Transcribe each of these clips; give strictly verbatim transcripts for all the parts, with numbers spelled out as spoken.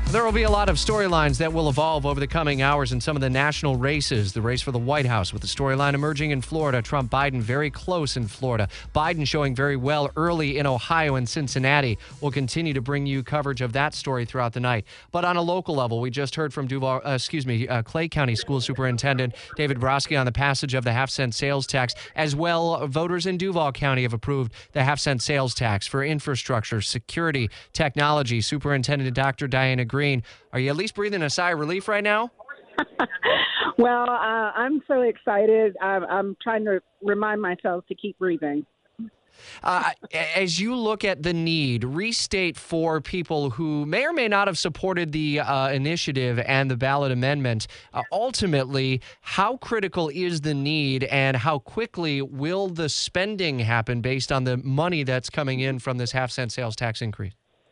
There will be a lot of storylines that will evolve over the coming hours in some of the national races. The race for the White House with the storyline emerging in Florida. Trump, Biden very close in Florida. Biden showing very well early in Ohio and Cincinnati. We'll continue to bring you coverage of that story throughout the night. But on a local level, we just heard from Duval, uh, excuse me, uh, Clay County School Superintendent David Brodsky on the passage of the half-cent sales tax. As well, voters in Duval County have approved the half-cent sales tax for infrastructure, security, technology. Superintendent Doctor Diana Green. Are you at least breathing a sigh of relief right now? Well, uh, I'm so excited. I'm, I'm trying to remind myself to keep breathing. Uh, as you look at the need, restate for people who may or may not have supported the uh, initiative and the ballot amendment, uh, ultimately, how critical is the need and how quickly will the spending happen based on the money that's coming in from this half-cent sales tax increase?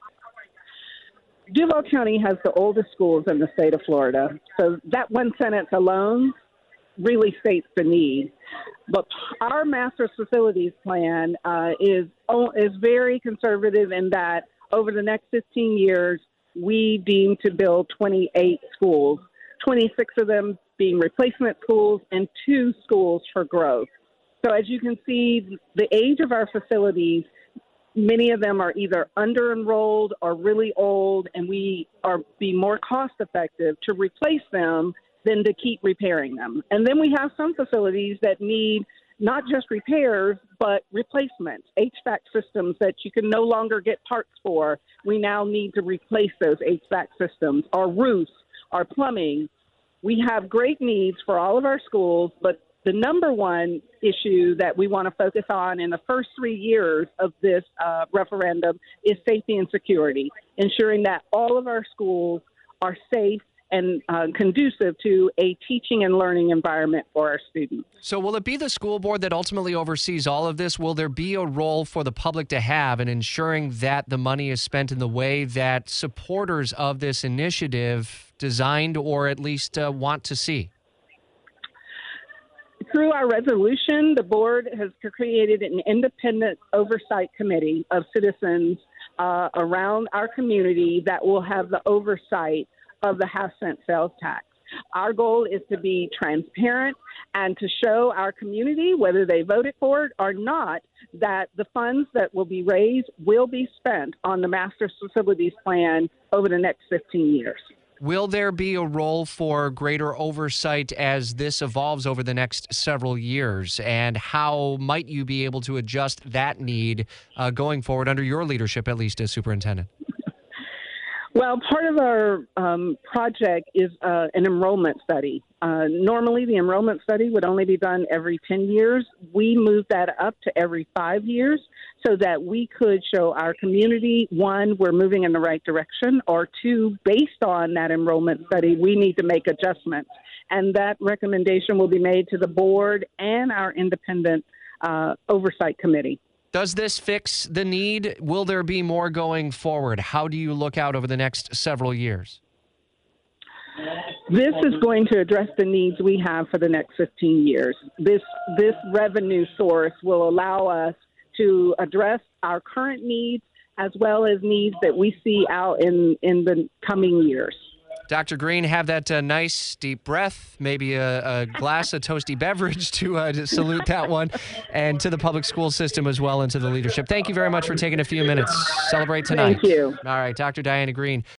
Duval County has the oldest schools in the state of Florida, so that one sentence alone really states the need. But our master's facilities plan uh, is is very conservative in that over the next fifteen years, we deem to build twenty-eight schools, twenty-six of them being replacement schools and two schools for growth. So as you can see, the age of our facilities, many of them are either under-enrolled or really old, and we are be more cost-effective to replace them than to keep repairing them. And then we have some facilities that need not just repairs, but replacements, H V A C systems that you can no longer get parts for. We now need to replace those H V A C systems, our roofs, our plumbing. We have great needs for all of our schools, but the number one issue that we want to focus on in the first three years of this uh, referendum is safety and security, ensuring that all of our schools are safe and uh, conducive to a teaching and learning environment for our students. So will it be the school board that ultimately oversees all of this? Will there be a role for the public to have in ensuring that the money is spent in the way that supporters of this initiative designed or at least uh, want to see? Through our resolution, the board has created an independent oversight committee of citizens uh, around our community that will have the oversight of the half-cent sales tax. Our goal is to be transparent and to show our community, whether they voted for it or not, that the funds that will be raised will be spent on the master facilities plan over the next fifteen years. Will there be a role for greater oversight as this evolves over the next several years? And how might you be able to adjust that need uh, going forward under your leadership, at least as superintendent? Well, part of our um, project is uh, an enrollment study. Uh, normally, the enrollment study would only be done every ten years. We moved that up to every five years so that we could show our community, one, we're moving in the right direction, or two, based on that enrollment study, we need to make adjustments. And that recommendation will be made to the board and our independent uh, oversight committee. Does this fix the need? Will there be more going forward? How do you look out over the next several years? This is going to address the needs we have for the next fifteen years. This this revenue source will allow us to address our current needs as well as needs that we see out in, in the coming years. Doctor Green, have that uh, nice deep breath, maybe a, a glass of toasty beverage to, uh, to salute that one, and to the public school system as well and to the leadership. Thank you very much for taking a few minutes. Celebrate tonight. Thank you. All right, Doctor Diana Green.